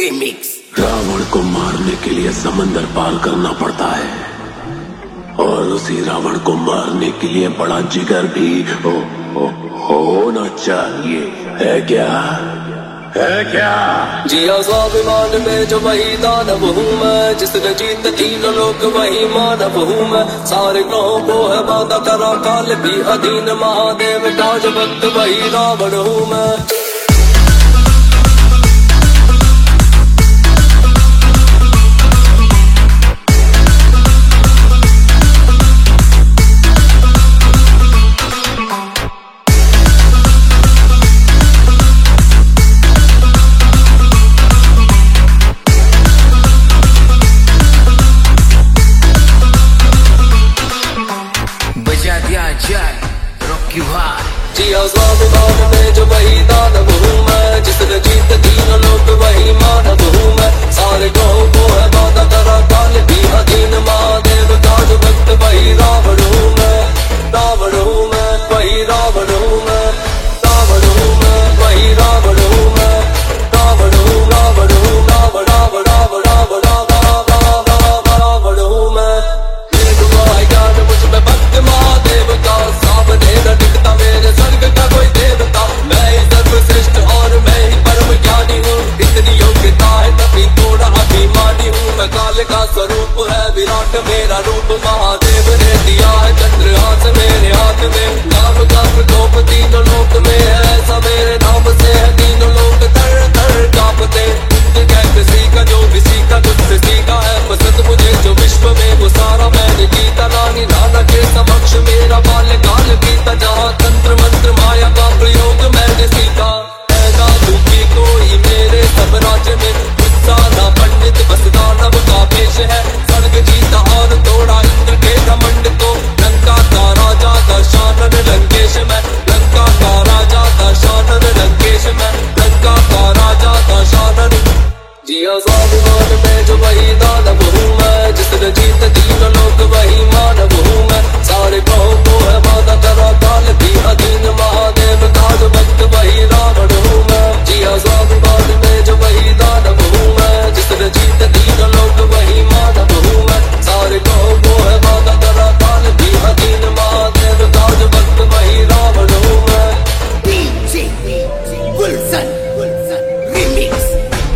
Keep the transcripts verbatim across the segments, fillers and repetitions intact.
Remix. Ravan को मारने के लिए समंदर पार करना पड़ता है और उसी रावण को मारने के लिए बड़ा जिगर भी हो, हो, होना चाहिए, है क्या? है क्या? जिया स्वाभिमान में जो वही दानव हूँ मैं, जिसने जीत तीन लोक वही मानव हूँ मैं। सारे ग्रहों को है बांधा करा काल भी अधीन, महादेव का जो भक्त वही रावण हूँ मैं। जिया स्वाभिमान में जो वही दानव हूँ मैं, जिसने जीत तीन लोक वही मानव हूँ मैं। सारे ग्रहों को है बांधा करा काल भी अधीन, महादेव का जो भक्त वही रावण हूँ मैं। रावण हूँ मैं, वही रावण हूँ मैं। रावण हूँ मैं, वही रावण हूँ मैं। रावण हूँ, रावण हूँ, रावण रावण रावण रावण रावण रावण हूँ मैं। ये दुआ है ज्ञान मुझ में भक्त महादेव का, सामने न टिकता मेरे स्वर्ग का कोई देवता। मैं ही सर्वश्रेष्ठ और मैं ही परम ज्ञानी हूँ, इतनी योग्यता है तभी थोड़ा अभिमानी हूँ। मैं काल का स्वरूप है विराट मेरा रूप, महादेव ने दिया है चंद्रहास मेरे हाथ में। नाम का प्रकोप तीनों लोक में है ऐसा, मेरे नाम से है तीनों लोक थर थर कांपते। किसी का जो भी सीखा तुझसे सीखा है, पसंद मुझे जो विश्व में वो सारा मैंने जीता। रानी नाना के समक्ष मेरा बाल्यकाल बीता, जहाँ तंत्र मंत्र माया का प्रयोग मैंने सीखा। है ना दुखी कोई मेरे सब राज्य में, गुस्सा ना पंडित बस दानव का पेश है। स्वर्ग जीता और तोड़ा इंद्र के घमंड को, लंका का राजा दशानन लंकेश में। लंका का राजा दशानन लंकेश में। लंका का राजा दशानन। जिया स्वाभिमान में जो वही दानव हूँ मैं, जिसने जीत तीन लोक वही मानव हूँ मैं। सारे ग्रहों को है बांधा करा काल भी अधीन, महादेव का जो भक्त वही रावण हूँ मैं। जिया स्वाभिमान में जो वही दानव हूँ मैं, जिसने जीत तीन लोक वही मानव हूँ मैं। सारे ग्रहों को है बांधा करा काल भी अधीन, महादेव का जो भक्त वही रावण हूँ मैं। गुलशन रिमिक्स।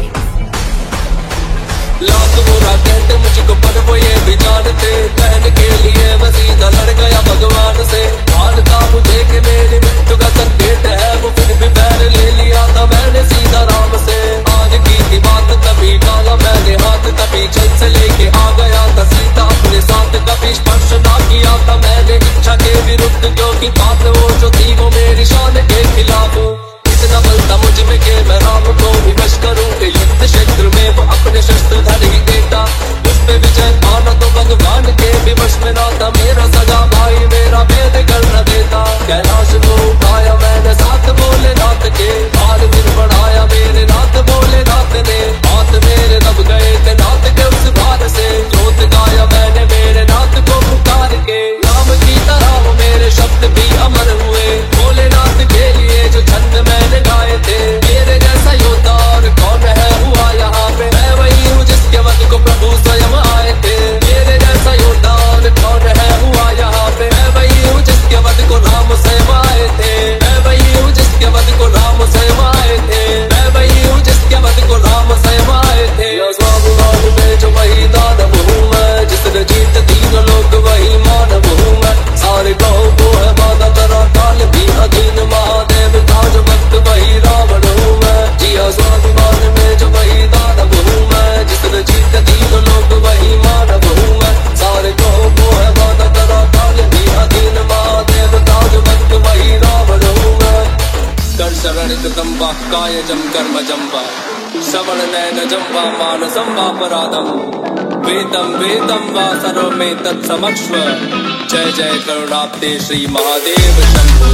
लाख बुरा कहते मुझको पर वो ये भी जानते, कहने के लिए मैं सीधा लड़ गया भगवान से। मान था मुझे कि मेरी मृत्यु का संकेत है, वो फिर भी बैर ले लिया था मैंने सीधा राम से। आज की थी बात तभी डाला मैंने हाथ, तभी जल से लेके आ गया था सीता अपने साथ। कभी स्पर्श ना किया था मैंने इच्छा के विरुद्ध, क्योंकि बात वो जो थी वो मेरी शान के खिलाफ। इतना बल था मुझ में कि मैं राम को भी वश करूं, कि युद्ध क्षेत्र में वो अपने शस्त्र धर ही देता। उस पे विजय पाना तो भगवान के भी वश में ना था, मेरा सगा भाई मेरा भेद कर न देता। कैलाश को उठाया मैंने साथ भोलेनाथ के, हार फिर बढ़ाया मेरे नाथ भोलेनाथ ने। हाथ मेरे दब गए थे नाथ के उस भार से, जोत गाया मैंने मेरे नाथ को पुकार के। नाम की तरह वो मेरे शब्द भी अमर हुए, भोलेनाथ के लिए जो छंद मैंने गाए थे। मेरे जैसा योद्धा और कौन है हुआ यहाँ पे, मैं वही हूँ जिसके वध को प्रभु स्वयं आए थे। मेरे जैसा योद्धा और कौन है हुआ यहाँ पे, मैं वही हूँ जिसके वध को राम स्वयं आए थे। मैं वही हूँ जिसके वध को राम स्वयं आए थे। मैं वही हूँ जिसके वध को राम स्वयं आए थे। स्वाभिमान में जो वही दानव हूँ मैं, जिसने जीत तीन लोक वही मानव हूँ मैं। सारे ग्रहों को है बांधा करा काल भी अधीन, महादेव का जो भक्त वही रावण हूँ मैं। जिया स्वाभिमान में जो वही दानव हूँ मैं, जिसने जीत तीन लोक वही मानव हूँ मैं। सारे ग्रहों को है बांधा करा काल भी अधीन, महादेव का जो भक्त वही रावण हूँ मैं। कर शरण जम्बा काय जम कर्म जम्बा, श्रवण नयन जम्बा मानसं वापराधम। वेदम वेदम वा सर्वमें तत्समक्ष्व, जय जय करुणाब्दे श्री महादेव शंभो।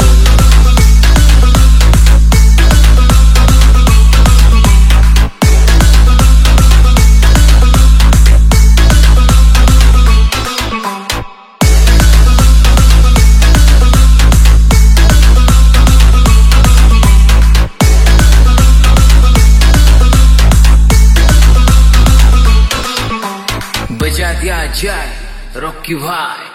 दिया जाए रॉकी भाई।